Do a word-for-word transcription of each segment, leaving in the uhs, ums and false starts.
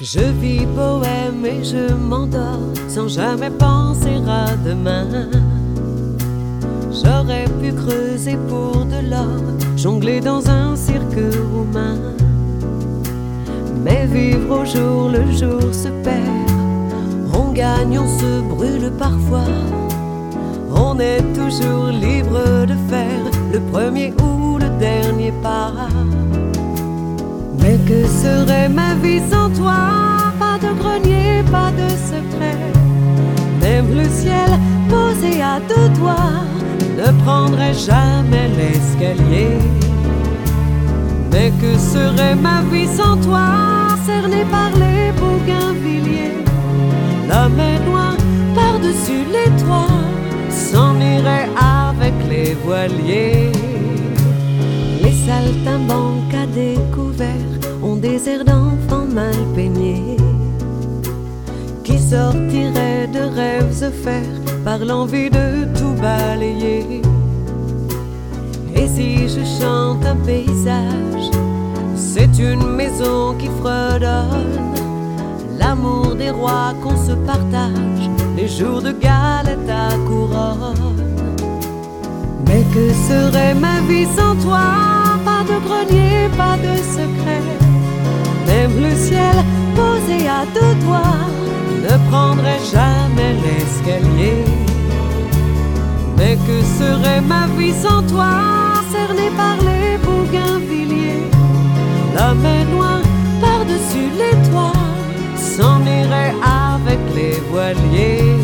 Je vis poème et je m'endors sans jamais penser à demain. J'aurais pu creuser pour de l'or, jongler dans un cirque roumain. Mais vivre au jour le jour se perd. On gagne, on se brûle parfois. On est toujours libre de faire le premier ou le dernier pas. Mais que serait ma vie sans toi? Pas de grenier, pas de secret. Même le ciel posé à deux doigts ne prendrait jamais l'escalier. Mais que serait ma vie sans toi? Cernée par les bougainvilliers, la mer noire par-dessus les toits s'en irait avec les voiliers. Les saltimbanques à découvert ont des airs d'enfants mal peignés, qui sortiraient de rêves offerts par l'envie de tout balayer. Et si je chante un paysage, c'est une maison qui fredonne l'amour des rois qu'on se partage, les jours de galette à couronne. Mais que serait ma vie sans toi? Pas de grenier, pas de secret. Même le ciel posé à deux doigts ne prendrait jamais l'escalier. Mais que serait ma vie sans toi? Cernée par les bougainvilliers, la mer noire par-dessus les toits s'en irait avec les voiliers.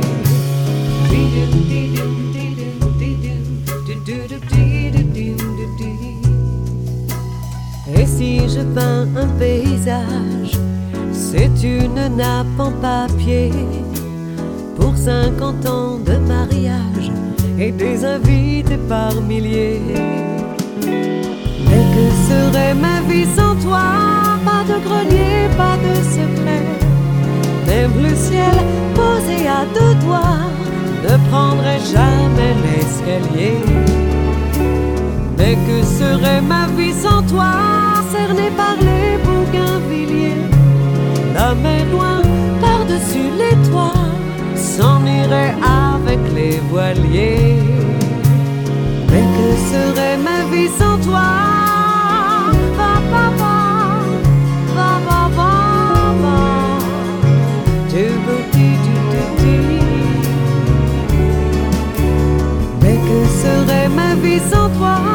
Et si je peins un paysage, c'est une nappe en papier pour cinquante ans de mariage et des invités par milliers. Mais que serait ma vie sans toi? Pas de grenier, pas de secret. Même le ciel posé à deux doigts ne prendrait jamais l'escalier. Mais que serait ma vie sans toi? Cernée par les bougainvilliers, la mer noire par-dessus les toits s'en irait avec les voiliers. Mais que serait ma vie sans toi? Ba, ba, ba, ba, ba, ba, ba. Du, bu, di, du, du, di. Mais que serait ma vie sans toi?